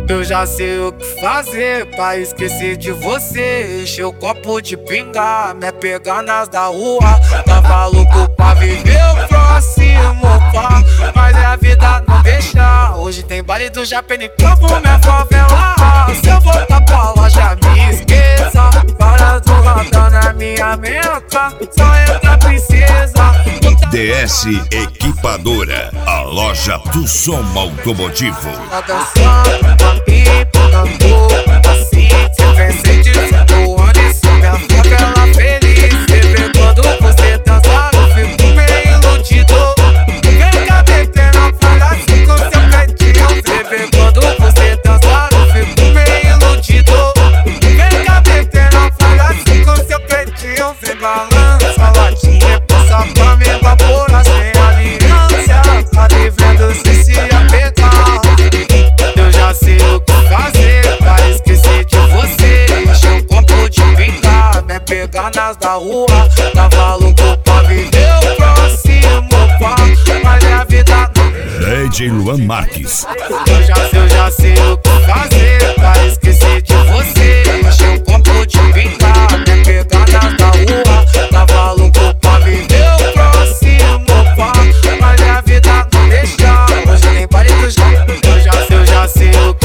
Eu já sei o que fazer pra esquecer de você. Encher o copo de pinga, me pegar nas da rua. Tava louco pra viver o próximo pá, mas a vida não deixa. Hoje tem baile do Japão em campo, minha favela. Se eu voltar pra loja, me esqueça. Para do radar na minha meta, só entra princesa. DS Equipadora, a loja do som automotivo. Tá dançando, aqui, tambor, assim, se vem sentindo onde sou minha favela feliz. Sempre quando você dançar, eu fico meio iludido. Vem cá, pequena, fala assim com seu peitinho. Sempre quando você dançar, eu fico meio iludido. Vem cá, pequena, fala assim com seu peitinho. Vem balança, latinha, passa pra me evaporar sem aliança. Tá vivendo se apegar. Eu já sei o que fazer pra esquecer de você. Encher um copo de pinga, me pegar nas da rua. Tava louco pra viver o próximo pá, mas a vida não. DJ Luan Marques. Eu já sei o que fazer pra esquecer de você. Encher um copo de pinga, me pegar nas da rua. Tava louco pra viver o próximo pá, mas a vida não deixa. Hoje tem baile do Japão. Eu já sei o que